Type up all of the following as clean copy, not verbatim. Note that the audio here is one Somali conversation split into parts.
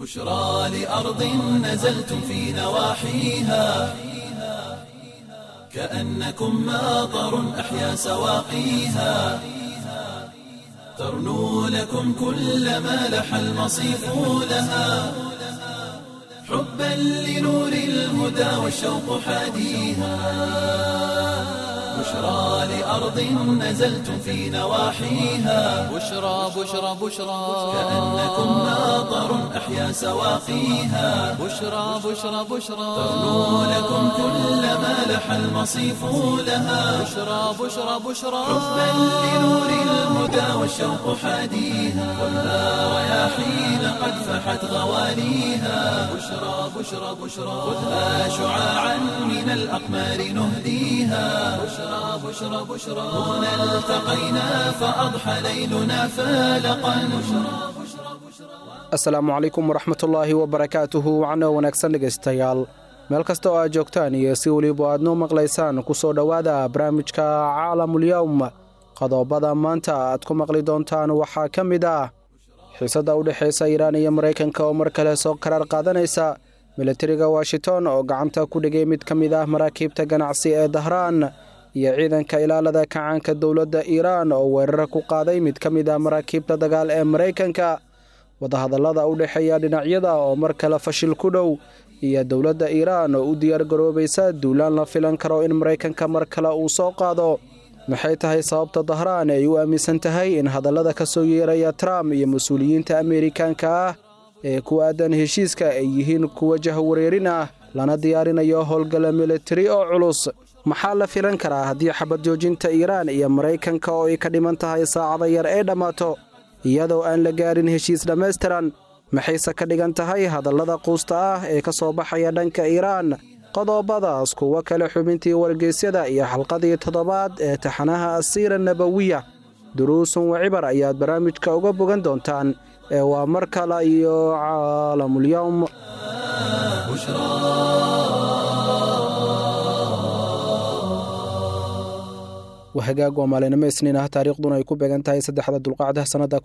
بشرى لأرض نزلتم في نواحيها كأنكم ماطر أحيا سواقيها ترنو لكم كل ما لح المصيف لها حبا لنور الهدى والشوق حاديها بشرى لأرض نزلتم في نواحيها بشرى بشرى بشرى كأنكم ماطر أحيا سواقيها بشرى بشرى بشرى ترنو لكم كل ما لح المصيف لها بشرى بشرى بشرى حبا لنور الهدى والشوق حاديها خذها رياحين قد فحت غواليها بشرى بشرى بشرى خذها شعاعا من الأقمار نهديها بشرى بشرى بشرى هنا التقينا فأضحى ليلنا فالقا asalaamu calaykum waraxmatullaahi wabarakaatuhu wacno wanaagsan dhegaystayaal meel kasta oo aad joogtaan iyo si weliba aad noo maqlaysaan ku soo dhowaada barnaamijka caalamulyawm qodobada maanta aad ku maqli doontaan waxaa ka mid ah xiisadda u dhexaysa iiraan iyo maraykanka oo mar kale soo karaar qaadanaysa milatariga washington oo gacanta ku dhigay mid ka mid ah maraakiibta ganacsi ee dahraan iyo ciidanka ilaalada kacaanka dowladda iiraan oo weerar ku qaaday mid ka mid ah maraakiibta dagaal ee maraykanka wadahadallada u dhexeeya dhinacyada oo mar kale fashil ku dhow iyo dowladda iiraan oo u diyaar garoobaysa duulaan la filan karo in maraykanka mar kale uu soo qaado maxay tahay sababta dahraan ay u aaminsan tahay in hadallada ka soo yeeraya trump iyo mas-uuliyiinta ameerikaanka ah ee ku aadan heshiiska ay yihiin kuwa jahwareerin ah lana diyaarinayo howlgalla militari oo culus maxaa la filan karaa haddii xabad joojinta iiraan iyo maraykanka oo ay ka dhiman tahay saacada yar ay dhammaato iyadoo aan la gaarin heshiis dhammaystiran maxayse ka dhigan tahay hadallada quusta ah ee ka soo baxaya dhanka iiraan qodobadaas kuwo kale xubintii wargeysyada iyo xalqadii toddobaad ee taxanaha asiira nabawiya duruusun wa cibar ayaad barnaamijka uga bogan doontaan ee waa mar kale iyo caalamulyawm wahagaag waa maalinimo isniin ah taariikhduna ay ku beegan tahay saddexda dulqacda sannada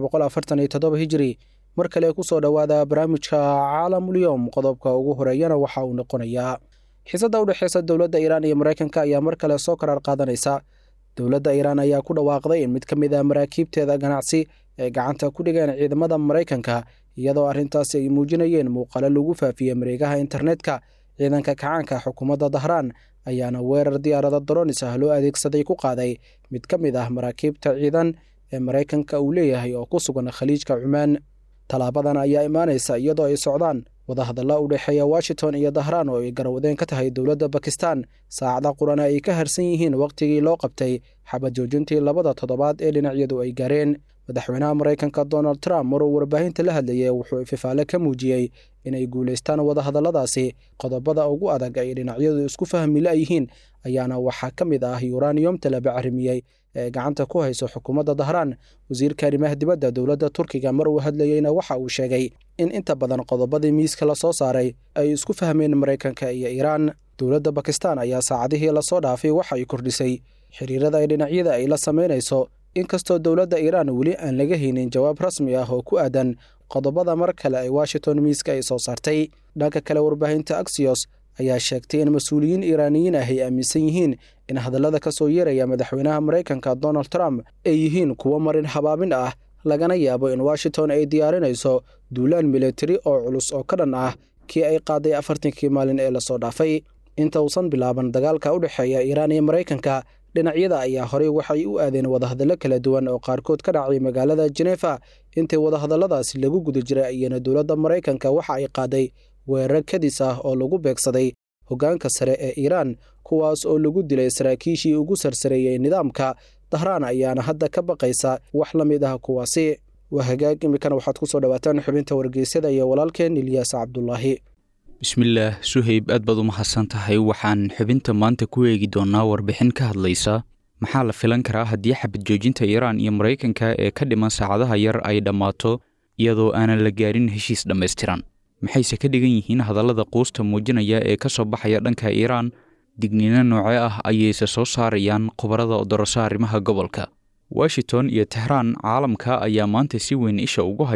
hijiri mar kale ku soo dhowaada barnaamijka caalamulyawm qodobka ugu horeeyana waxa uu noqonayaa xiisadda u dhexaysa dowladda iiraan iyo maraykanka ayaa mar kale soo karaar qaadanaysa dowladda iiraan ayaa ku dhawaaqday in mid ka mid ah maraakiibteeda ganacsi ay gacanta ku dhigeen ciidamada maraykanka iyadoo arrintaasi ay muujinayeen muuqaalo lagu faafiyey mareegaha internetka ciidanka kacaanka xukuumadda dahraan ayaana weerar diyaarada doronis ah loo adeegsaday ku qaaday mid ka mid ah maraakiibta ciidan ee maraykanka uu leeyahay oo ku sugan khaliijka cumaan tallaabadan ayaa imaanaysa iyadoo ay socdaan wadahadalla u dhexeeya washington iyo dahraan oo ay garawdeen ka tahay dowladda bakistan saacada qurana ay ka harsan yihiin wakhtigii loo qabtay xabad joojintii labada toddobaad ee dhinacyadu ay gaareen madaxweynaha maraykanka donald trump maruu warbaahinta la hadlayay wuxuu ififaale ka muujiyey inay guulaystaan wadahadalladaasi qodobada ugu adag ay dhinacyadu isku fahmi la'yihiin ayaana waxaa ka mid ah yuraniyomta la bacrimiyey ee gacanta ku hayso xukuumadda dahraan wasiirka arrimaha dibadda dowladda turkiga mar uu hadlayeyna waxa uu sheegay in inta badan qodobadii miiska la soo saaray ay isku fahmeen maraykanka iyo iiraan dowladda bakistan ayaa saacadihii lasoo dhaafay waxa ay kordhisay xiriirada ay dhinacyada ay la samaynayso inkastoo dowladda iiraan weli aan laga haynin jawaab rasmi ah oo ku aadan qodobada mar kale ay washington miiska ay soo saartay dhanka kale warbaahinta axios ayaa sheegtay in mas-uuliyiin iiraaniyiin ah ay aaminsan yihiin in hadallada ka soo yeeraya madaxweynaha maraykanka donald trump ay yihiin kuwo marin habaabin ah lagana yaabo in washington ay diyaarinayso duulaan militari oo culus oo ka dhan ah kii ay qaaday 40kii maalin ee lasoo dhaafay inta uusan bilaaban dagaalka u dhexeeya iiraan iyo maraykanka dhinacyada ayaa horey waxay u aadeen wadahadallo kala duwan oo qaarkood ka dhacay magaalada Geneva intii wadahadalladaasi lagu guda jiray ayana dowladda Mareykanka waxa ay qaaday weerar kadis ah oo lagu beegsaday hoggaanka sare ee Iran kuwaas oo lagu dilay saraakiishii ugu sarsareeyay nidaamka Dahraan ayaana hadda ka baqaysa wax la mid ah kuwaasi وهجاج مكان waxaad ku soo dhawaataan xubinta wargeysyada iyo walaalkeen Ilyas Cabdullaahi bismillaah suhayb aad baad u mahadsan tahay waxaan xubinta maanta ku eegi doonaa warbixin ka hadlaysa maxaa la filan karaa haddii xabad joojinta Iran iyo Mareykanka ee ka dhiman saacadaha yar ay dhamaato iyadoo aanan la gaarin heshiis dhameystiran maxayse ka dhigan yihiin hadallada quusta muujinaya ee ka soo baxaya dhanka Iran digniino noocee ah ayayse soo saarayaan khubarada daraasaha arrimaha gobolka Washington iyo Tehran caalamka ayaa maanta si weyn isha ugu haya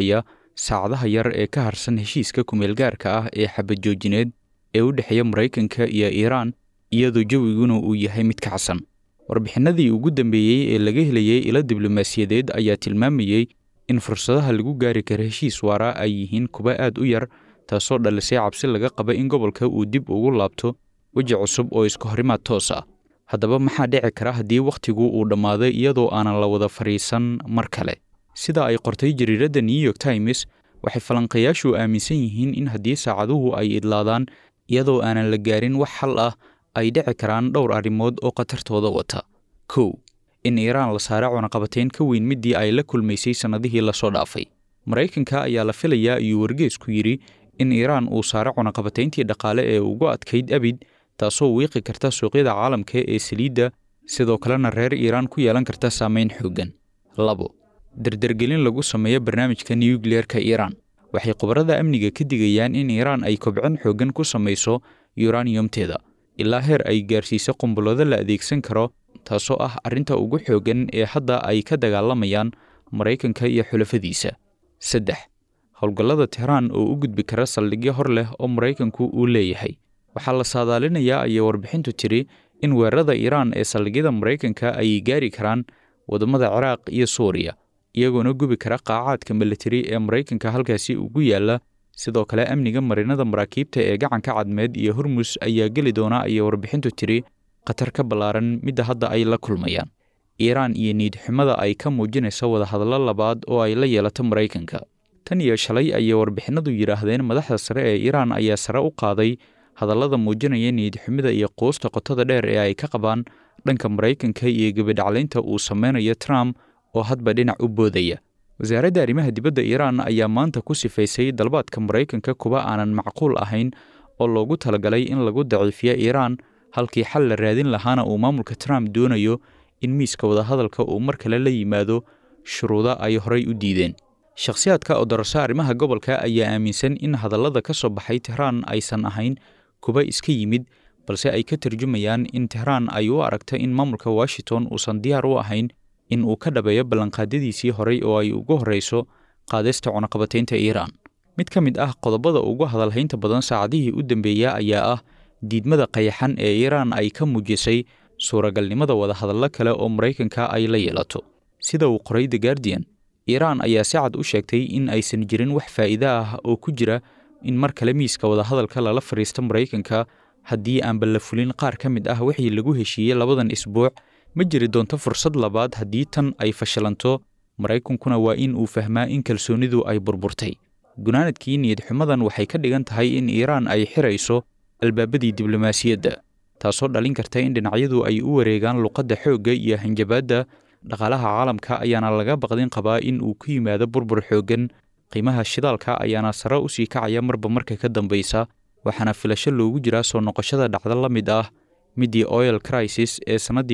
saacadaha yar ee ka harsan heshiiska kumeelgaarka ah ee xabadjoojineed ee u dhexeeya Maraykanka iyo Iiraan, iyadoo jawiguna uu yahay mid kacsan. Warbixinadii ugu dambeeyey ee laga helayay ilo diblomaasiyadeed ayaa tilmaamayay in fursadaha lagu gaari karo heshiis waara ay yihiin kuwa aad u yar, taasoo dhalisay cabsi laga qaba in gobolka uu dib ugu laabto weji cusub oo iska horimaad toos ah. Haddaba maxaa dhici kara haddii wakhtigu uu dhammaaday iyadoo aanan la wada fariisan mar kale? Sida ay qortay jariiradda New York Times, waxay falanqayaashu aaminsan yihiin in haddii saacaduhu ay idlaadaan iyadoo aanan la gaarin wax xal ah, ay dhici karaan dhowr arrimood oo khatartooda wata. 1. In Iiraan la saaro cunaqabatayn ka weyn midii ay la kulmaysay sanadihii la soo dhaafay. Maraykanka ayaa la filayaa ayuu wargeysku yidhi in Iiraan uu saaro cunaqabatayntii dhaqaale ee ugu adkayd abid, taasoo wiiqi karta suuqyada caalamka ee saliidda, sidoo kalena reer Iiraan ku yeelan karta saameyn xooggan. 2. Dardargelin lagu sameeyo barnaamijka nukliyeerka Iiraan. Waxay khubarada amniga ka digayaan in Iiraan ay kobcin xooggan ku samayso uraniumteeda ilaa heer ay gaarsiiso qumbullada la adeegsan karo, taasoo ah arrinta ugu xooggan ee hadda ay ka dagaalamayaan Maraykanka iyo xulafadiisa. 3. Howlgallada Tehran oo u gudbi kara saldhigyo hor leh oo Maraykanku uu leeyahay. Waxaa la saadaalinayaa ayay warbixintu tiri in weerarada Iiraan ee saldhigyada Maraykanka ay gaari karaan wadamada Ciraaq iyo Suuriya, iyagoona gubi kara qaacaadka militari ee Maraykanka halkaasi ugu yaala. Sidoo kale amniga marinada maraakiibta ee gacanka cadmeed iyo Hormuz ayaa geli doona ayay warbixintu tiri khatar ka ballaaran midda hadda ay la kulmayaan. Iiraan iyo niidxumada ay ka muujinayso wadahadallo labaad oo ay la yeelato Maraykanka. Tan iyo shalay ayay warbixinadu yidhaahdeen madaxda sare ee Iiraan ayaa sare u qaaday hadallada muujinaya niidxumida iyo quusta qotada dheer ee ay ka qabaan dhanka Maraykanka iyo gabadhaclaynta uu sameynayo Trump oo hadba dhinac u boodaya. Wasaaradda arrimaha dibadda Iiraan ayaa maanta ku sifaysay dalbaadka Maraykanka kuwa aanan macquul ahayn oo loogu talagalay in lagu daciifiyo Iiraan, halkii xal la raadin lahaana uu maamulka Trump doonayo in miiska wadahadalka uu mar kale la yimaado shuruudo ay horay u diideen. Shakhsiyaadka oo darasa arrimaha gobolka ayaa aaminsan in hadallada ka soo baxay Tehran aysan ahayn kuwa iska yimid, balse ay ka tarjumayaan in Tehran ay u aragto in maamulka Washington uusan diyaar u ahayn in uu ka dhabeeyo ballanqaadyadiisii horay oo ay ugu horeyso qaadista cunaqabataynta Iiraan. Mid ka mid ah qodobada ugu hadalhaynta badan saacadihii u dambeeya ayaa ah diidmada qayaxan ee Iiraan ay ka muujisay suuragalnimada wadahadallo kale oo Maraykanka ay la yeelato. Sida uu qoray The Guardian, Iiraan ayaa si cad u sheegtay in aysan jirin wax faa'iido ah oo ku jira in mar kale miiska wadahadalka lala fariisto Maraykanka haddii aanba la fulin qaar ka mid ah wixii lagu heshiiyey labadan isbuuc. Ma jiri doonto fursad labaad haddii tan ay fashalanto. Maraykankuna waa in uu fahmaa in kalsoonidu ay burburtay. Gunaanadkii niyad-xumadan waxay ka dhigan tahay in Iiraan ay xirayso albaabadii diblomaasiyadda, taasoo dhalin karta in dhinacyadu ay u wareegaan luqadda xoogga iyo hanjabaadda. Dhaqaalaha caalamka ayaana laga baqdin qabaa in uu ku yimaado burbur xooggan. Qiimaha shidaalka ayaana sare u sii kacaya marba marka ka dambaysa, waxaana filasho loogu jiraa soo noqoshada dhacdo la mid ah midii oil crisis ee sanadii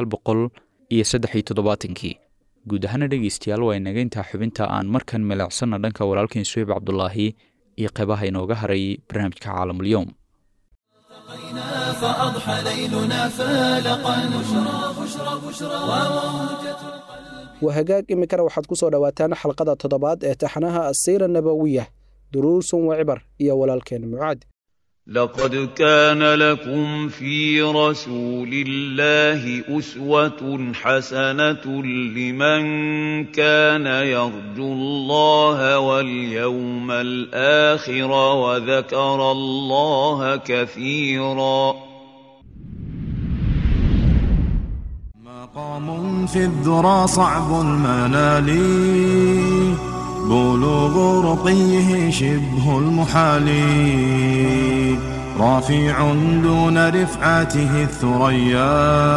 1973. Guud ahaan dhegeystayaal waa inaga intaa xubinta aan markan milicsanna dhanka walaalkeen Suhayb Cabdullaahi iyo qaybaha inooga haray barnaamijka Caalamul-Yawm. فأضحى ليلنا فالقا بشرى وهجاج إمكان واحد كسر دواتان حلقة تضبط تحناها السيرة النبوية دروس وعبر يا ولالكين معاد. لقد كان لكم في رسول الله أسوة حسنة لمن كان يرجو الله واليوم الآخر وذكر الله كثيرا. مقام في الذرى صعب المنال بلوغ رقيه شبه المحال رافع دون رفعته الثريا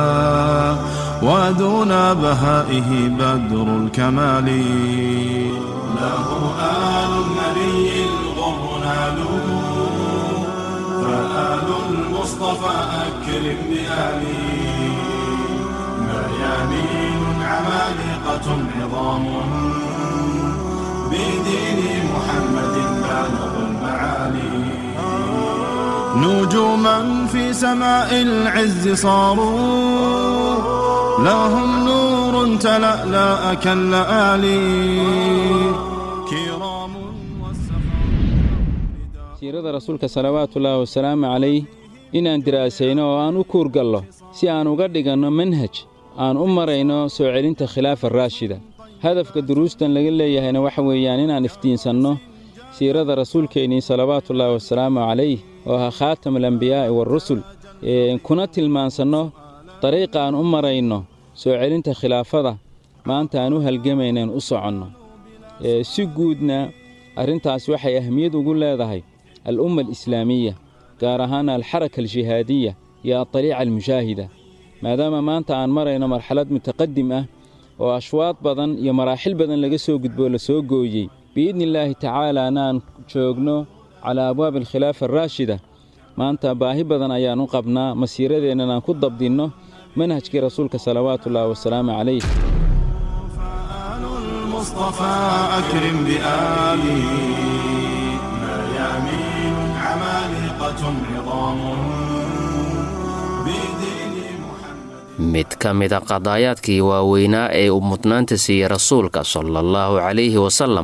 ودون بهائه بدر الكمال له آل النبي الغر نالوا فآل المصطفى أكرم بآله مريانين عمالقة عظام بدين محمد بالغ المعالي نجوما في سماء العز صاروا لهم نور تلألأ كاللآلي كرام siirada rasuulka salawaatullaahi wasalaamu calayh inaan diraasayno oo aan u kuurgallo si aan uga dhiganno manhaj aan u marayno soo celinta khilaafa raashida. hadafka duruustan laga leeyahayna waxa weeyaan inaan iftiinsanno siirada rasuulkeennii salawaatullaahi wasalaamu calayh oo ahaa khaatamulambiyaa'i waarusul, kuna tilmaansanno dariiqa aan u marayno soo celinta khilaafada maanta aan u halgamaynaen u soconno. si guudna arrintaas waxay ahmiyad ugu leedahay al'umma alislaamiya, gaar ahaana alxaraka aljihaadiya iyo adariica almushaahida, maadaama maanta aan marayno marxalad mutaqadim ah oo ashwaad badan iyo maraaxil badan laga soo gudboo la soo gooyey. biidni illaahi tacaalaana aan joogno calaa abwaabi alkhilaafa araashida. maanta baahi badan ayaan u qabnaa masiiradeennan aan ku dabdinno manhajkii rasuulka salawaatullaahi wasalaamu calayh. المصطفى أكرم بآله ميامين عمالقة عظام بدين محمد. mid ka mida qadaayaadkii waaweynaa ee uu mudnaanta siiyey rasuulka sallallahu calayhi wasallam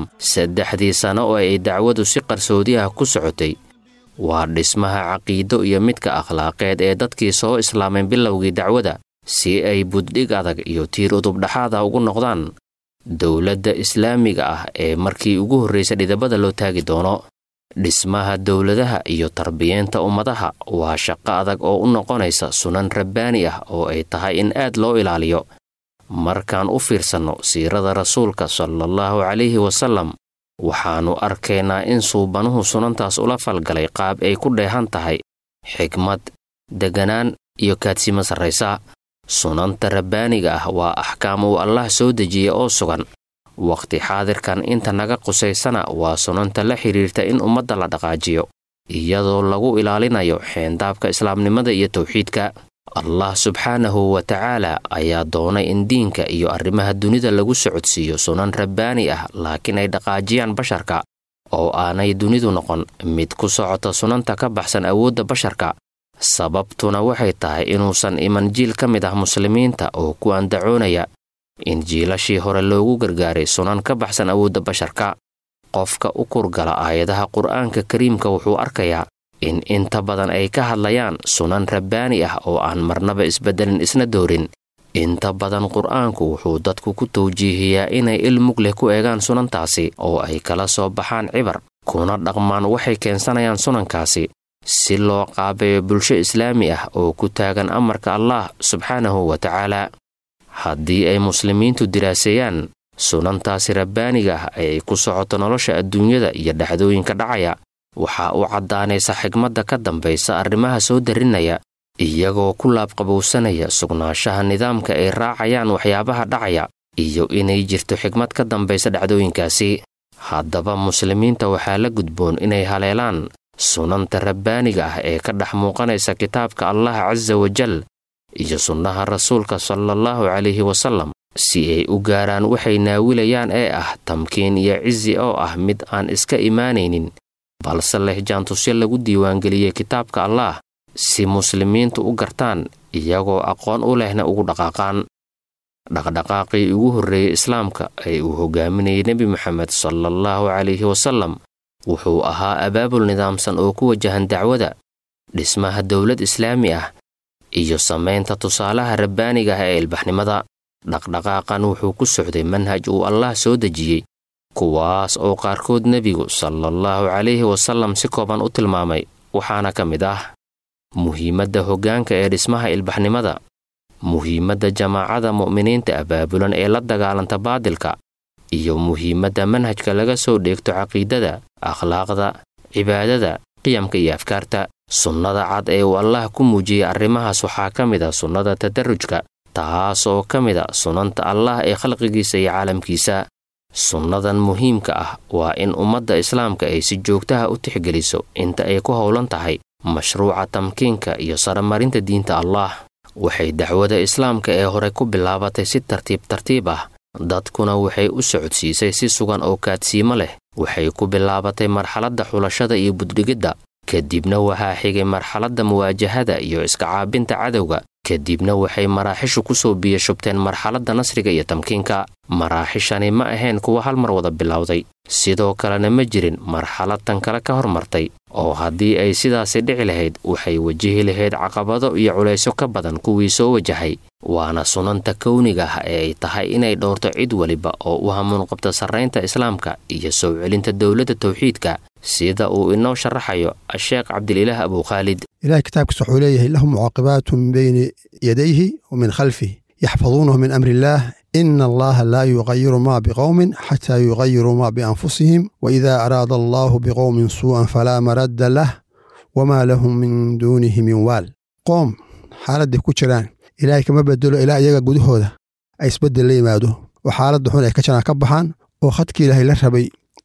3 sano oo ay dacwadu si qarsoodi ah ku socotay waa dhismaha caqiido iyo midka akhlaaqeed ee dadkii soo islaameen bilowgii dacwada, si ay buddhig adag iyo tiir udub dhaxaad ah ugu noqdaan dowladda islaamiga ah ee markii ugu horraysay dhidabada loo taagi doono. dhismaha dowladaha iyo tarbiyeenta ummadaha waa shaqo adag oo u noqonaysa sunan rabbaani ah oo ay tahay in aad loo ilaaliyo. markaan u fiirsanno siirada rasuulka sallallahu calayhi wasallam, waxaannu arkaynaa in suubanuhu sunantaas ula falgalay qaab ay ku dheehan tahay xikmad, deganaan iyo kaadsimo sarraysa. sunanta rabbaaniga ah waa axkaam uu allah soo dejiye oo sugan. waqti xaadirkan inta naga qusaysana waa sunanta la xidhiirta in ummadda la dhaqaajiyo iyadoo lagu ilaalinayo xeendaabka islaamnimada iyo tawxiidka. allah subxaanahu wa tacaala ayaa doonay in diinka iyo arrimaha dunida lagu socodsiiyo sunan rabbaani ah, laakiin ay dhaqaajiyaan basharka oo aanay dunidu noqon mid ku socota sunanta ka baxsan awoodda basharka. sababtuna waxay tahay inuusan iman jiil ka mid ah muslimiinta oo ku andacoonaya in jiilashii hore loogu gargaaray sunan ka baxsan awoodda basharka. qofka u kurgala aayadaha qur'aanka kariimka wuxuu arkayaa in inta badan ay ka hadlayaan sunan rabbaani ah oo aan marnaba isbeddelin isna doorin. inta badan qur'aanku wuxuu dadku ku tawjiihiyaa inay ilmug leh ku eegaan sunantaasi oo ay kala soo baxaan cibar, kuna dhaqmaan waxay keensanayaan sunankaasi si loo qaabeeyo bulsho islaami ah oo ku taagan amarka allah subxaanahu wa tacaala. haddii ay muslimiintu diraaseeyaan sunantaasi rabbaaniga ah ee ay ku socoto nolosha adduunyada iyo dhacdooyinka dhacaya, waxaa u caddaanaysa xigmadda ka dambaysa arrimaha soo darinaya, iyagoo ku laabqabowsanaya sugnaanshaha nidaamka ay raacayaan waxyaabaha dhacaya iyo inay jirto xigmad ka dambaysa dhacdooyinkaasi. haddaba muslimiinta waxaa la gudboon inay haleelaan sunanta rabbaaniga ah ee ka dhex muuqanaysa kitaabka allah casa wajal iyo sunnaha rasuulka sallallahu calayhi wasallam, si ay u gaaraan waxay naawilayaan ee ah tamkiin iyo cizi oo ah mid aan iska imaanaynin, balse leh jaantusyo lagu diiwaangeliyey kitaabka allah, si muslimiintu u gartaan iyagoo aqoon u lehna ugu dhaqaaqaan. dhaqdhaqaaqii ugu horreeyey islaamka ee uu hogaaminayay nebi moxamed sallallahu calayhi wasallam wuxuu ahaa abaabul nidaamsan oo ku wajahan dacwada, dhismaha dowlad islaami ah iyo samaynta tusaalaha rabbaaniga ah ee ilbaxnimada. dhaqdhaqaaqan wuxuu ku socday manhaj uu allah soo dejiyey, kuwaas oo qaarkood nebigu sallallahu calayhi wasallam si kooban u tilmaamay, waxaana ka mid ah muhiimadda hoggaanka ee dhismaha ilbaxnimada, muhiimadda jamaacada mu'miniinta abaabulan ee la dagaalanta baadilka, iyo muhiimadda manhajka laga soo dheegto caqiidada, akhlaaqda, cibaadada, qiyamka iyo afkaarta. sunnada cad ee uu allah ku muujiyey arrimahaas waxaa ka mid a sunnada tadarrujka, taas oo ka mid a sunanta allah ee khalqigiisa iyo caalamkiisa. sunnadan muhiimka ah waa in ummadda islaamka ay si joogtaha u tixgeliso inta ay ku howlan tahay mashruuca tamkiinka iyo saramarinta diinta allah. waxay dacwada islaamka ee hore ku bilaabatay si tartiib ah, dadkuna waxay u socodsiisay si sugan oo kaadsiimo leh. waxay ku bilaabatay marxaladda xulashada iyo buddhigidda, kadibna waxaa xigay marxaladda muwaajahada iyo iska caabinta cadowga, kadibna waxay maraaxishu ku soo biyashubteen marxaladda nasriga iyo tamkiinka. maraaxishani ma ahayn kuwa hal mar wada bilowday sidoo kalena ma jirin marxalad tan kale ka hormartay oo haddii ay sidaasi dhici lahayd waxay wajihi lahayd caqabado iyo culaysyo ka badan kuwii soo wajahay waana sunanta kowniga ah ee ay tahay inay dhowrto cid waliba oo u hamuun qabta sarraynta islaamka iyo soo celinta dowladda tawxiidka sida uu inoo sharaxayo asheekh cabdililaah abu khaalid ilahay kitaabkiisa wuxuu leeyahay lahu mucaaqibaatu min bayni yadayhi wa min khalfihi yaxfaduunahu min amri illaah إن الله لا يغير ما بقوم حتى يغيروا ما بأنفسهم وإذا أراد الله بقوم سوءا فلا مرد له وما لهم من دونه من وال قوم حالة كجران إلهي كما بدلوا إلهي يغا قدهودا أي اسبدل لي مادو وحالة دحون أي كجران كبحان وخدك إلهي لربي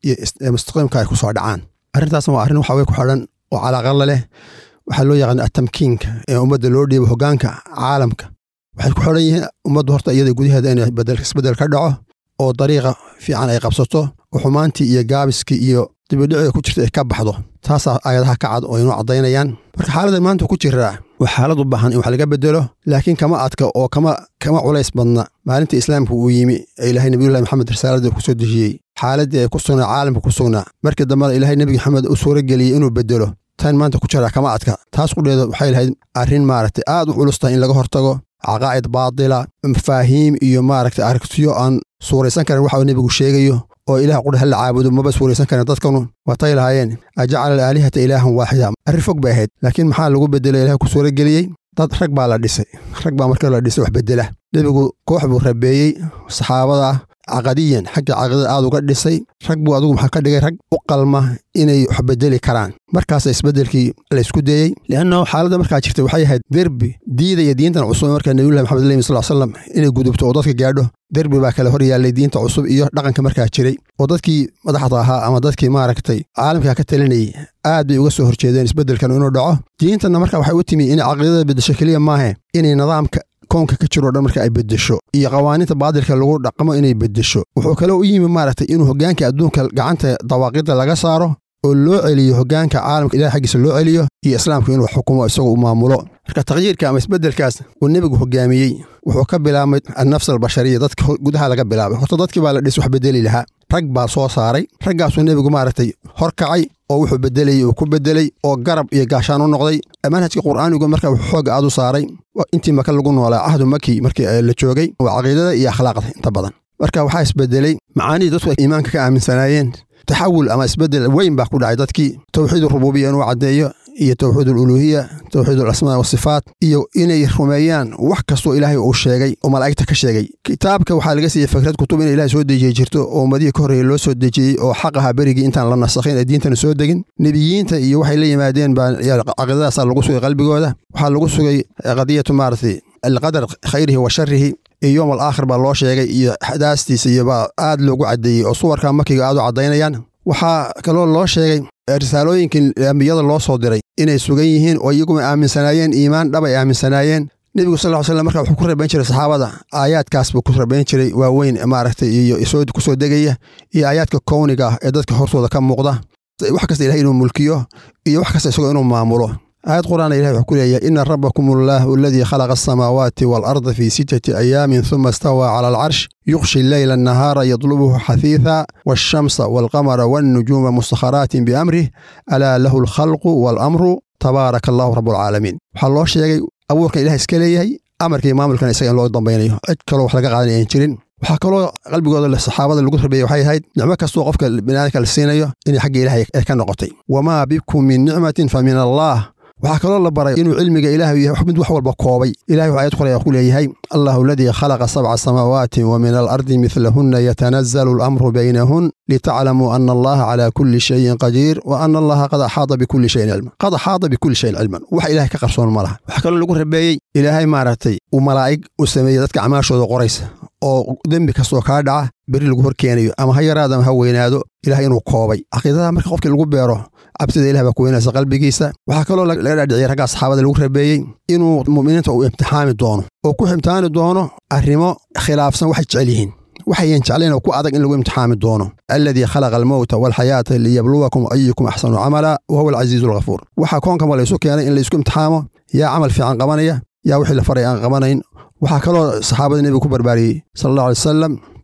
مستقيم كاي كسو دعان أرنتاس ما أرن وحاوي كحران وعلى غل له وحلو يغن التمكينك أمد اللوردي وهوغانك عالمك waxay ku xoran yihiin ummaddu horta iyada gudaheeda inay isbedel ka dhaco oo dariiqa fiican ay qabsato oo xumaantii iyo gaabiskii iyo dibadhicii ku jirta ay ka baxdo taasaa aayadaha ka cad oo inuu caddaynayaan marka xaaladda maanta ku jiraa waa xaalad u baahan in wax laga bedelo laakiin kama adka oo kama culays badna maalintii islaamka uu yimi ee ilaahay nabiyullahi maxamed risaalada ku soo dejiyey xaaladii ay ku sugnaa caalamka ku sugnaa markii dambena ilaahay nebi maxamed u suura geliyey inuu bedelo tan maanta ku jiraa kama adka taas qudheeda waxay lahayd arrin maaragtay aad u culus tahay in laga hortago caqaa'id baadila mafaahiim iyo maaragtay aragtiyo aan suuraysan karin waxa uu nebigu sheegayo oo ilaah qudha la caabudo maba suuraysan karin dadkanu watay lahaayeen ajacala alaalihata ilaahan waaxida arrin fog bay ahayd laakiin maxaa lagu bedelay ilaah ku suura geliyey dad rag baa la dhisay rag baa markii la dhisay wax bedela nebigu koox buu rabeeyey saxaabada caqadiyan xagga caqidada aad uga dhisay rag buu adigu maxaa ka dhigay rag u qalma inay wax bedeli karaan markaas isbedelkii la isku dayey li'annahu xaaladda markaa jirtay waxay ahayd derbi diidaya diintan cusub markaa nabiyullahi maxamed alayhi sallallahu alayhi wasallam inay gudubto oo dadka gaadho derbi baa kala hor yaallay diinta cusub iyo dhaqanka markaa jiray oo dadkii madaxda ahaa ama dadkii maaragtay caalamka ka talinayay aad bay uga soo horjeedeen isbedelkan inuu dhaco diintanna markaa waxay u timi inay caqidada bedesho keliya maahe inay nidaamka koonka ka jiro dhan marka ay bedesho iyo qawaaniinta baadilka lagu dhaqmo inay bedesho wuxuu kale u yimi maaragtay inuu hoggaanka adduunka gacanta dawaaqidda laga saaro oo loo celiyo hoggaanka caalamka ilahay xaggiisa loo celiyo iyo islaamka inuu xukumo isagoo u maamulo marka taqyiirka ama isbedelkaas uu nebigu hoggaamiyey wuxuu ka bilaabmay annafs albashariya dadka gudaha laga bilaabay horta dadkii baa la dhis wax bedeli lahaa rag baa soo saaray raggaasuu nebigu maaragtay horkacay oo wuxuu bedelayey uu ku bedelay oo garab iyo gaashaan u noqday manhajka qur'aanigu marka wuxuu xooga aad u saaray intii maka lagu noolaa cahdu maki markii la joogay waa caqiidada iyo akhlaaqda inta badan marka waxaa isbedelay macaanidii dadku ay iimaanka ka aaminsanaayeen taxawul ama isbedel weyn baa ku dhacay dadkii tawxiid rububiya inuu caddeeyo iyo tawxiid uluhiya tawxiid alasmaa wasifaat iyo inay rumeeyaan wax kastoo ilaahay uu sheegay oo malaa'igta ka sheegay kitaabka waxaa laga siiyey fikrad kutub in ilaahay soo dejiyey jirto oo ummadihii ka horreeyey loo soo dejiyey oo xaq ahaa berigii intaan la nasakhin ee diintana soo degin nebiyiinta iyo waxay la yimaadeen baa caqiidadaasaa lagu sugay qalbigooda waxaa lagu sugay qadiyatu maaragtay alqadar khayrihi wa sharrihi iyo yowm alaakhir baa loo sheegay iyo axdaastiisa iyo baa aad loogu caddeeyey oo suwarka makiga aad u caddaynayaan waxaa kaloo loo sheegay risaalooyinkii ambiyada loo soo diray inay sugan yihiin oo iyaguma aaminsanaayeen iimaan dhab ay aaminsanaayeen nebigu sal ll slam marka wuxuu ku rabayn jiray saxaabada aayaadkaas buu ku rabayn jiray waaweyn maaragtay iyo ku soo degaya iyo aayaadka kowniga ah ee dadka hortooda ka muuqda wax kasta ilahay inuu mulkiyo iyo wax kasta isagoo inuu maamulo آيات قرآن إلهي وحكولي إن ربكم الله الذي خلق السماوات والأرض في 6 أيام ثم استوى على العرش يغشي الليل النهار يطلبه حثيثا والشمس والقمر والنجوم مسخرات بأمره ألا له الخلق والأمر تبارك الله رب العالمين وحالله شيء أولك إلهي اسكاليه أمرك إمام كان يسيئن الله الضمبينيه أجكالو وحلقة قادني ينجرين waxaa kaloo qalbigooda leh saxaabada lagu tarbeeyay waxay ahayd nicmo kastoo qofka binaadamka la siinayo in xagga ilaahay ay ka noqotay wamaa bikum min nicmatin fa min allah waxaa kaloo la baray inuu cilmiga ilaahay yahay mid wax walba koobay ilaahay waxa ayad qoraya ku leeyahay allahu alladhi khalaqa 7 samawati wa min al-ardi mithlahunna yatanazzalu al-amru baynahun lita'lamu anna allaha ala kulli shay'in qadir wa anna allaha qad ahata bi kulli shay'in ilman qad ahata bi kulli shay'in ilman waxa ilaahay ka qarsoon malaha waxa kaloo lagu rabeeyay ilaahay maaragtay uu malaa'ig u sameeyay dadka amaashooda qoraysa oo dembi kastoo kaa dhaca beri lagu hor keenayo ama ha yaraado ama ha weynaado ilaahay inuu koobay caqiidada marka qofkii lagu beero cabsida ilaah baa ku weynaysa qalbigiisa waxaa kaloo laga dhaadhiciyay raggaa saxaabada lagu rabeeyey inuu mu'miniinta uu imtixaami doono oo ku imtixaani doono arrimo khilaafsan waxay jecel yihiin waxayan jeclayn oo ku adag in lagu imtixaami doono alladii khalaqa almawta walxayaata liyabluwakum ayukum axsanu camala wa huwa alcasiizu alghafuur waxaa koonkan waa laysu keenay in laysku imtixaamo yaa camal fiican qabanaya yaa wixii la faray aan qabanayn waxaa kaloo saxaabada nebiga ku barbaariyey sala allahu alay wasalam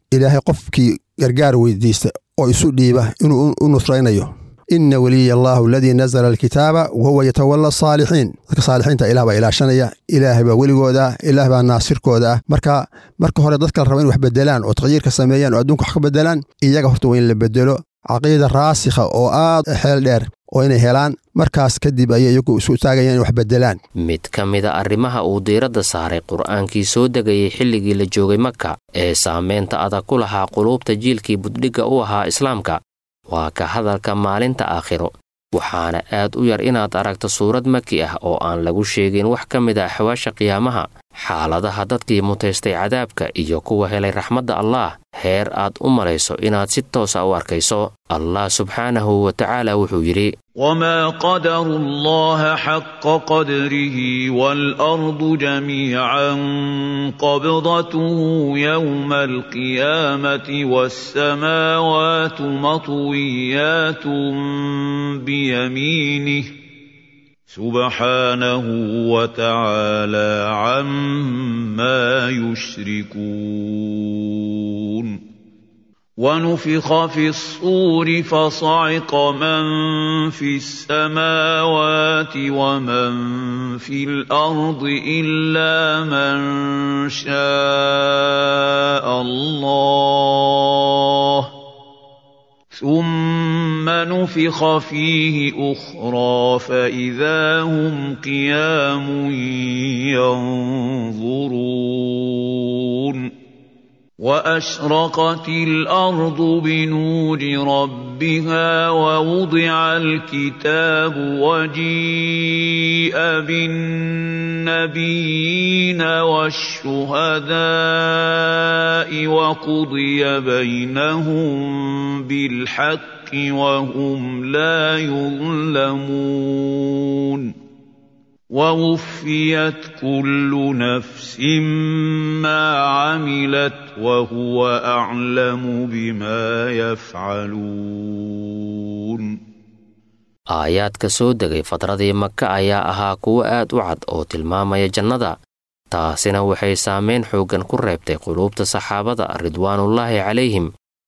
ilaahay qofkii gargaar weydiista oo isu dhiiba inuu u nusraynayo. inna waliya allahu aladii nazala alkitaaba wahuwa yatawalla asaalixiin. dadka saalixiinta ilaah baa ilaashanaya, ilaahay baa weligooda, ilaah baa naasirkooda ah. marka hore dadka la raba in wax bedelaan oo taqyiirka sameeyaan oo adduunka wax ka bedelaan, iyaga horta waa in la bedelo caqiida raasikha oo aad xeel dheer oo inay helaan, markaas kadib ayay iyagu isu taagayaan in wax bedelaan. mid ka mida arrimaha uu diiradda saaray qur'aankii soo degayay xilligii la joogay Makka ee saameynta adag ku lahaa quluubta jiilkii buddhigga u ahaa islaamka waa ka hadalka maalinta aakhiro. waxaana aad u yar inaad aragto suurad maki ah oo aan lagu sheegin wax ka mid ah axwaasha qiyaamaha, xaaladaha dadkii mutaystay cadaabka iyo kuwa helay raxmadda Allah, heer aad u malayso inaad si toosa u arkayso. Allah subxaanahu wa tacaala wuxuu yidhi: وما قدر الله حق قدره والأرض جميعا قبضته يوم القيامة والسماوات مطويات بيمينه سبحانه وتعالى عما يشركون. ونفخ في الصور فصعق من في السماوات ومن في الأرض إلا من شاء الله ثم نفخ فيه أخرى فإذا هم قيام ينظرون. وأشرقت الأرض بنور ربها ووضع الكتاب وجيء بالنبيين والشهداء وقضي بينهم بالحق وهم لا يظلمون. ووفيت كل نفس ما عملت وهو أعلم بما يفعلون. aayaadka soo degay fadradii Makka ayaa ahaa kuwo aad u cad oo tilmaamaya jannada. taasina waxay saameyn xooggan ku reebtay quluubta saxaabada ridwaanullaahi calayhim.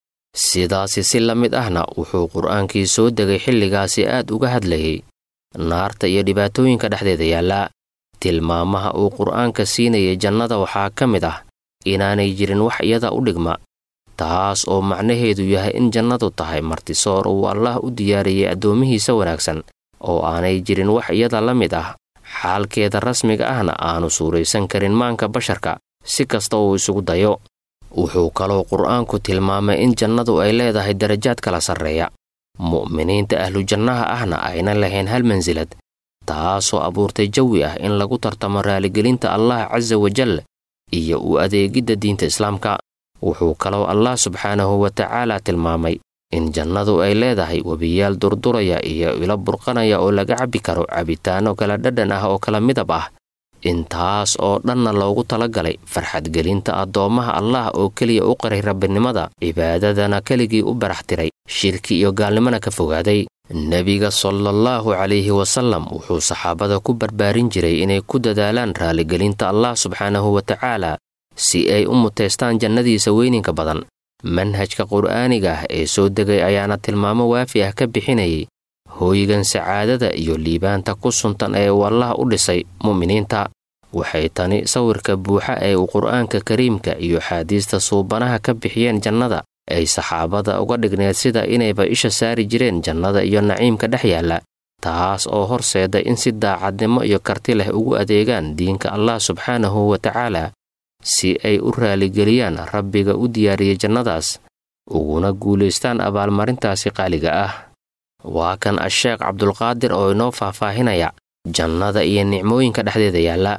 sidaasi si la mid ahna wuxuu qur'aankii soo degay xilligaasi aad uga hadlayay naarta iyo dhibaatooyinka dhexdeeda yaalla. tilmaamaha uu qur'aanka siinayay jannada waxaa ka mid ah inaanay jirin wax iyada u dhigma, taas oo macnaheedu yahay in jannadu tahay martisoor uu Allah u diyaariyey addoomihiisa wanaagsan oo aanay jirin wax iyada la mid ah. xaalkeeda rasmiga ahna aanu suuraysan karin maanka basharka si kasta uu isugu dayo. wuxuu kaloo qur'aanku tilmaamay in jannadu ay leedahay darajaad kala sarreeya, mu'miniinta ahlu jannaha ahna ayna lahayn hal mansilad, taasoo abuurtay jawi ah in lagu tartamo raaligelinta Allah casa wajal iyo u adeegidda diinta islaamka. wuxuu kaloo Allah subxaanahu wa tacaala tilmaamay in jannadu ay leedahay webiyaal durduraya iyo ilo burqanaya oo laga cabbi karo cabitaano kala dhadhan ah oo kala midab ah. intaas oo dhanna loogu talagalay farxadgelinta addoommaha Allah oo keliya u qaray rabbinimada, cibaadadana keligii u barax tiray, shirki iyo gaalnimana ka fogaaday. nebiga sallallahu calayhi wasallam wuxuu saxaabada ku barbaarin jiray inay ku dadaalaan raaligelinta Allah subxaanahu wa tacaala si ay u muteystaan jannadiisa weyninka badan. manhajka qur'aaniga ah ee soo degay ayaana tilmaamo waafi ah ka bixinayay hooygan sacaadada iyo liibaanta ku suntan ee uu Allah u dhisay mu'miniinta. waxay tani sawirka buuxa ee uu qur'aanka kariimka iyo xadiista suubanaha ka bixiyeen jannada ay saxaabada uga dhigneed sida inayba isha saari jireen jannada iyo naciimka dhex yaalla, taas oo horseeda in si daacadnimo iyo karti leh ugu adeegaan diinka Allah subxaanahu wa tacaala si ay u raaligeliyaan rabbiga u diyaariyey jannadaas uguna guulaystaan abaalmarintaasi qaaliga ah. waa kan asheekh cabdulqaadir oo inoo faahfaahinaya jannada iyo nicmooyinka dhexdeeda yaalla.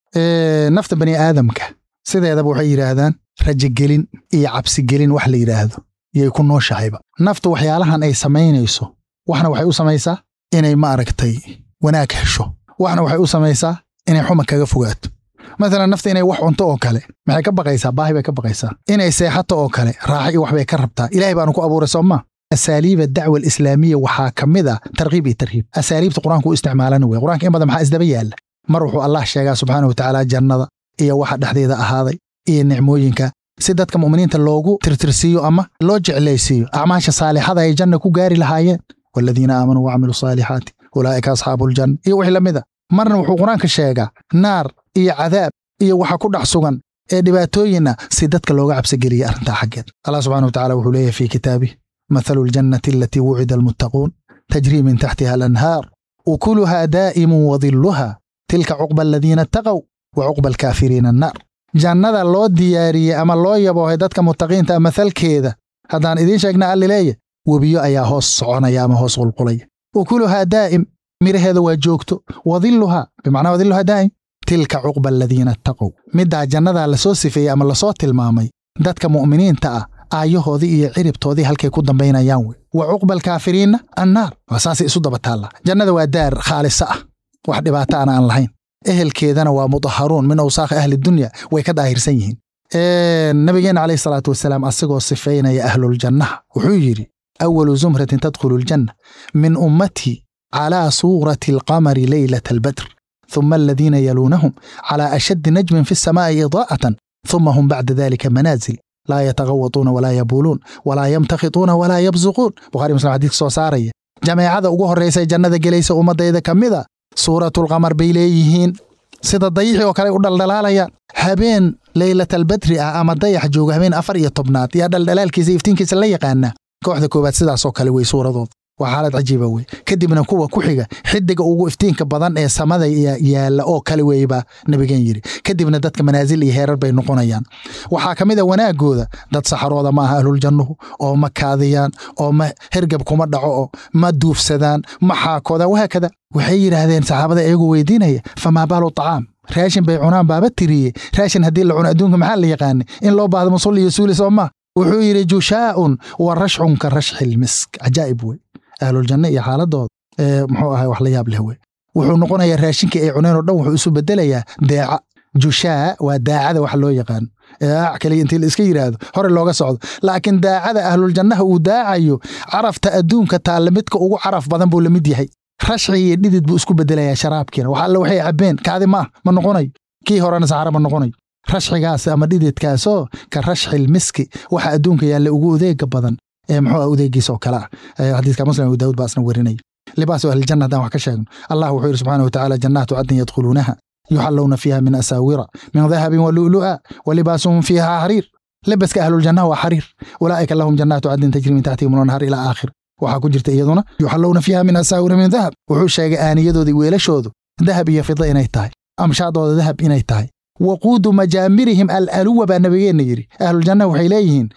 nafta bani aadamka sideedaba waxay yidhaahdaan rajagelin iyo cabsigelin wax la yidhaahdo iyay ku nooshahayba. naftu waxyaalahan ay samaynayso waxna waxay u samaysaa inay maaragtay wanaag hesho, waxna waxay u samaysaa inay xuma kaga fogaato. مثلا nafta inay wax cunto oo kale maxay ka baqaysaa, baahi bay ka baqaysaa. inay seexato oo kale raaxo iyo wax bay ka rabtaa. ilaahay baanu ku abuuray Soomaa. asaaliib ad-dacwa al-islaamiyya waxaa kamid ah tarqiib iyo tarhiib. asaaliibta quraanku u isticmaalana way quraanka in badan maxaa isdaba yaala. mar wuxuu Allah sheegaa subxaanahu wa tacaala jannada iyo waxa dhexdeeda ahaaday iyo nicmooyinka si dadka mu'miniinta loogu tirtirsiiyo ama loo jeclaysiiyo acmaasha saalixada ay janna ku gaari lahaayeen waladiina aamanuu wacamiluu saalixaati ulaa'ika asxaabu ljanna iyo wixii la mida marna wuxuu qur-aanka sheegaa naar iyo cadaab iyo waxa ku dhex sugan ee dhibaatooyinna si dadka looga cabsigeliya arrintaa xaggeed allah subxana wa tacala wuxuu leeyahay fii kitaabih mathalu ljannati alatii wucida almuttaquun tajrii min taxtiha alanhaar ukuluhaa daa'imun wadilluha tilka cuqba aladiina attaqow wa cuqba alkaafiriina annaar jannada loo diyaariyey ama loo yaboohay dadka muttaqiinta mathalkeeda haddaan idiin sheegna alli leeya webiyo ayaa hoos soconaya ama hoos qulqulaya ukuluhaa daa'im miraheeda waa joogto wadilluhaa bimacnaa wadilluhaa daa'im tilka cuqba aladiina attaqow middaa jannadaa lasoo sifeeyey ama lasoo tilmaamay dadka mu'miniinta ah aayahoodii iyo ciribtoodii halkay ku dambaynayaan wey wa cuqba alkaafiriinna annaar waa saasay isu daba taallaa jannada waa daar khaalisa ah wax dhibaato aan lahayn ehelkeedana waa mudaharuun min awsaakhi ahli dunya way ka daahirsan yihiin nabigeenna calayhi salaatu wasalaam asagoo sifaynaya ahluljannaha wuxuu yidhi awalu zumratin tadkhulu aljanna min ummatii calaa suurati alqamari leylata albadr ثم الذين يلونهم على أشد نجم في السماء إضاءة ثم هم بعد ذلك منازل لا يتغوطون ولا يبولون ولا يمتخطون ولا يبزقون بخاري مسلم حديث سوسارية جماعة ugu horeysa jannada gelaysa ummadayda kamida suuratul qamar bay leeyihiin sida dayax oo kale u dhaldhalaalaya habeen laylatul badri ama dayax jooga habeen 14 ya dhaldhalaalkiisa iftiinkiisa la yaqaana kooxda koobaad sidaas oo kale way suuradood waa xaalad cajiiba wey kadibna kuwa ku xiga xidiga ugu iftiinka badan ee samada yaala oo kale weyba nabigeen yiri kadibna dadka manaasil iyo heerar bay noqonayaan waxaa kamid ah wanaagooda dad saxarooda ma aha ahlul jannuhu oo ma kaadiyaan oo ma hergab kuma dhaco oo ma duufsadaan ma xaakooda waxa kada waxay yiraahdeen saxaabada iyagu weydiinaya fama balu taam raashin bay cunaan baaba tiriye raashin hadii la cuno adduunka maxaa la yaqaan in loo baahdo musul iyo suulis oo ma wuxuu yiri jushaa'un wa rash'un ka rash'il misk ajaa'ib wey ahlul janna iyo xaaladooda muxuu ahay wax la yaab leh wey wuxuu noqonayaa raashinka ay cuneen oo dhan wuxuu isu bedelayaa daaca jushaa waa daacada wax loo yaqaan kale intii la iska yiraahdo hore looga socdo laakiin daacada ahlul jannaha uu daacayo carafta adduunka taala midka ugu caraf badan buu la mid yahay rashci iyo dhidid buu isku bedelayaa sharaabkiina waxa alla waxay cabeen kaadi ma noqonayo kii horena saxara ma noqonayo rashcigaas ama dhididkaasoo ka rashcil miski waxa adduunka yaalla ugu odeega badan muxuu udeegiisa oo kala xadiiska muslim iyo daawud baasna warinay libaasu ahli janna dan wax ka sheegno allah wuxuu yiri subhanahu wa ta'ala jannatu adn yadkhulunaha yuhallawna fiha min asawira min dhahabin wa lu'lu'a wa libasuhum fiha harir labaska ahlul janna wa harir ulaa'ika lahum jannatu adn tajri min tahtihim al-anhar ila akhir waxa ku jirta iyaduna yuhallawna fiha min asawira min dhahab wuxuu sheegay aaniyadoodii weelashoodu dahab iyo fidda inay tahay amshaadooda dahab inay tahay وقود مجامرهم الألوة بنبيين يجري أهل الجنة وحيليهن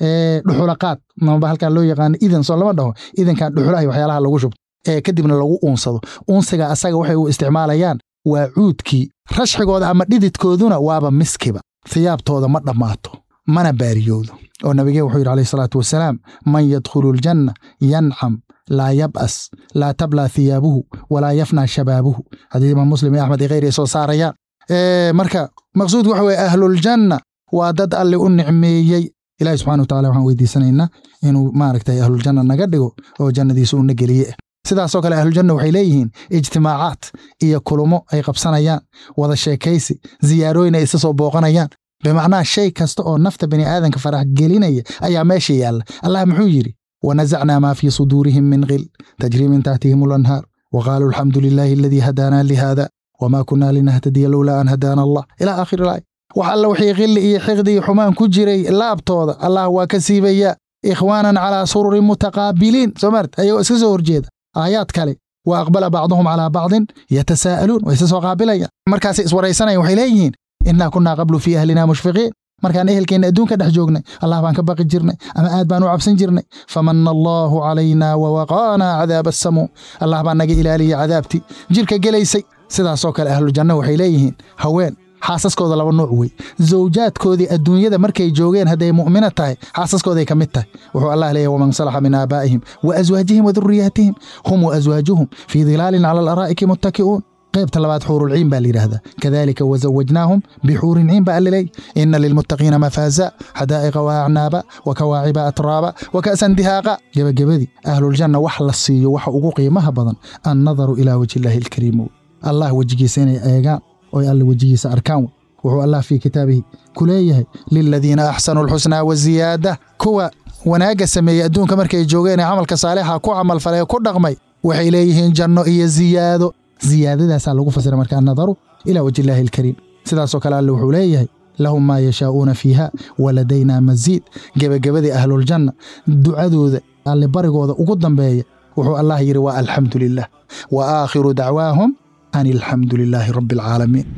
دحولقات ما بهالكان لو يقان إذن صلى الله عليه وسلم إذن كان دحولها وحيالها لو شوف كدبنا لو أنصدو أنصجا أسجا وحي استعماليان وعودكي رشح جود أما ديدت كودونا وابا مسكبا ثياب تودا مرة ماتو منا باريود والنبي وحير عليه الصلاة والسلام من يدخل الجنة ينعم لا يبأس لا تبلى ثيابه ولا يفنى شبابه حديث من مسلم أحمد غير يسوع صاريان marka maqsuud waxa weeye ahlul janna waa dad alle u nicmeeyay ilaahay subhanahu wa ta'ala waxaan weydiisanaynaa inuu maaragtay ahlul janna naga dhigo oo jannadiisa uu nageliye sidaas oo kale ahlul janna waxay leeyihiin ijtimaacaat iyo kulamo ay qabsanayaan wada sheekaysi ziyaarooyin ay isa soo booqanayaan bimacnaa shay kasta oo nafta bani aadanka farax gelinaya ayaa meesha yaalla allah muxuu yiri wanazacna ma fi sudurihim min ghil tajri min tahtihim al-anhar wa qalu alhamdulillahi alladhi hadana li hadha وما كنا لنهتدي لولا أن هدانا الله إلى آخر الآية وحلا وحي غل حقدي حمان كجري لابتوض الله وكسيبيا إخوانا على سرر متقابلين سمرت أيوة سيزور جيد آيات كالي وأقبل بعضهم على بعض يتساءلون ويسسوا قابليا مركز إسوريسنا وحيليهن إنا كنا قبل في أهلنا مشفقين markaan ehelkeena adduunka dhex joognay allah baan ka baqi jirnay ama aad baan u cabsan jirnay famanna allahu alayna wa waqana adab as-samu allah baan naga ilaaliya cadaabti jirka galeysay sidaas oo kale ahlul janna waxay leeyihiin haween xaasaskooda laba nooc way zawjaadkoodii adduunyada markay joogeen haday mu'mina tahay xaasaskooda ay kamid tahay wuxuu allah leeyahay waman salaha min aabaa'ihim wa azwaajihim wa dhurriyyatihim hum wa azwaajuhum fi dhilalin 'ala al-ara'iki muttaki'un قيبت لبات حور العين بالإرادة كذلك وزوجناهم بحور عين بالليل إن للمتقين مفازا حدائق وأعنابا وكواعب أترابا وكأسا دهاقا جبدي أهل الجنة وحل الصي وحقوقي مهبضا النظر إلى وجه الله الكريم الله وجهي سنة أيقان ويقال وجهي سأركان وهو الله في كتابه ku leeyahay liladiina axsanuu alxusnaa waziyaada kuwa wanaagga sameeyey adduunka markay joogeen ee camalka saalixa ku camalfalay ku dhaqmay waxay leeyihiin janno iyo ziyaado ziyaadadaasaa lagu fasira markaa nadaru ilaa wajhillaahi alkariim sidaasoo kale alle wuxuu leeyahay lahum maa yashaa'uuna fiiha waladaynaa masiid gebagabadii ahluljanna ducadooda alle barigooda ugu dambeeya wuxuu allah yidhi waa alxamdu lilah wa aakhiru dacwaahum an alxamdu lilaahi rabbi alcaalamiin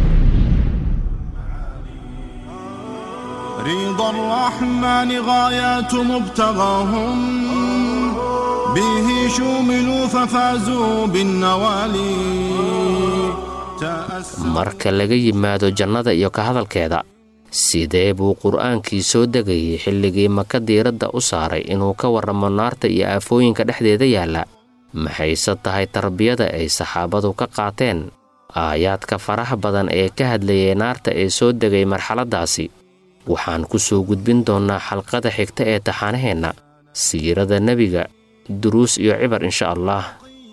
رضا الرحمن غايات مبتغاهم به شملوا ففازوا بالنوالي marka laga yimaado jannada iyo ka hadalkeeda sidee buu qur'aankii soo degayay xilligii maka diiradda u saaray inuu ka warramo naarta iyo aafooyinka dhexdeeda yaalla maxayse tahay tarbiyada ay saxaabadu ka qaateen aayaadka faraha badan ee ka hadlayay naarta ee soo degay marxaladdaasi waxaan ku soo gudbin doonnaa xalqada xigta ee taxaanaheenna siirada nebiga duruus iyo cibar insha allah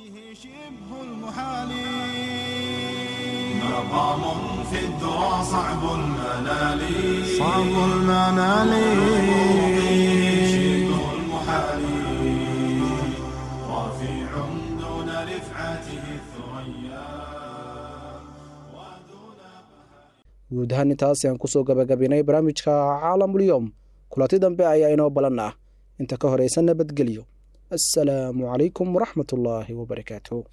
مقام في الذرى صعب المنال شبه المحال رفيع دون رفعته الثريا guud ahaan intaas ayaan kusoo gabagabaynay barnaamijka caalamulyoom kulanti dambe ayaa inoo balan ah inta ka horaysa nabadgelyo assalaamu calaykum waraxmatullaahi wabarakaatuh